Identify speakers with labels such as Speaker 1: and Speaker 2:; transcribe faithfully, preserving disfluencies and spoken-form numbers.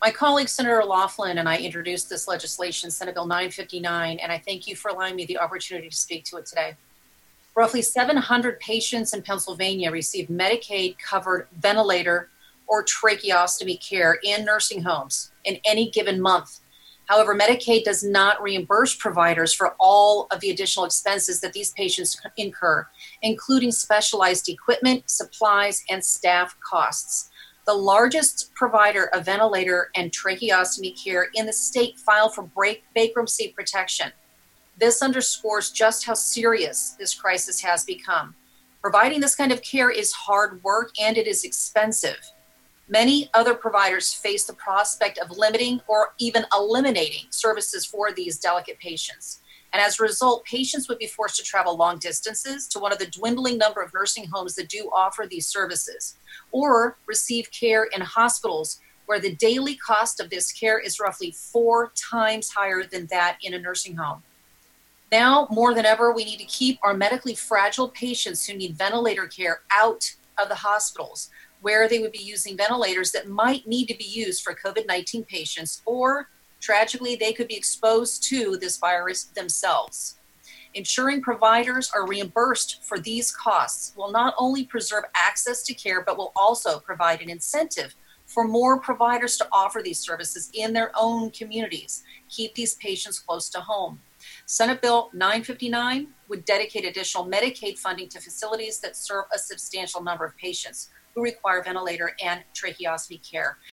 Speaker 1: My colleague, Senator Laughlin, and I introduced this legislation, Senate Bill nine fifty-nine, and I thank you for allowing me the opportunity to speak to it today. Roughly seven hundred patients in Pennsylvania receive Medicaid-covered ventilator or tracheostomy care in nursing homes in any given month. However, Medicaid does not reimburse providers for all of the additional expenses that these patients incur, including specialized equipment, supplies, and staff costs. The largest provider of ventilator and tracheostomy care in the state filed for break- bankruptcy protection. This underscores just how serious this crisis has become. Providing this kind of care is hard work and it is expensive. Many other providers face the prospect of limiting or even eliminating services for these delicate patients. And as a result, patients would be forced to travel long distances to one of the dwindling number of nursing homes that do offer these services, or receive care in hospitals where the daily cost of this care is roughly four times higher than that in a nursing home. Now, more than ever, we need to keep our medically fragile patients who need ventilator care out of the hospitals, where they would be using ventilators that might need to be used for COVID nineteen patients, or tragically, they could be exposed to this virus themselves. Ensuring providers are reimbursed for these costs will not only preserve access to care, but will also provide an incentive for more providers to offer these services in their own communities, keep these patients close to home. Senate Bill nine fifty-nine would dedicate additional Medicaid funding to facilities that serve a substantial number of patients who require ventilator and tracheostomy care.